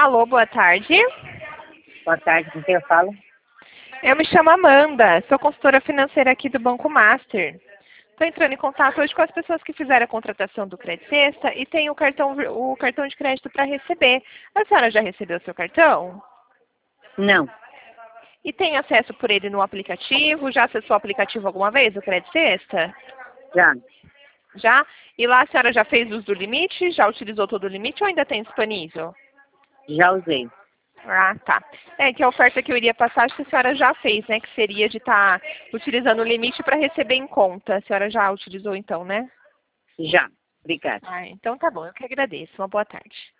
Alô, boa tarde. Boa tarde, com quem eu falo? Eu me chamo Amanda, sou consultora financeira aqui do Banco Master. Estou entrando em contato hoje com as pessoas que fizeram a contratação do Credit Sexta e tem o cartão de crédito para receber. A senhora já recebeu o seu cartão? Não, E tem acesso por ele no aplicativo? Já acessou o aplicativo alguma vez, o Credit Sexta? já. Já? E lá a senhora já fez uso do limite? Já utilizou todo o limite ou ainda tem disponível? Já usei. Ah, tá. É que a oferta que eu iria passar, acho que a senhora já fez, né? Que seria de estar utilizando o limite para receber em conta. A senhora já utilizou então, né? Já. Obrigada. Ah, então tá bom. Eu que agradeço. Uma boa tarde.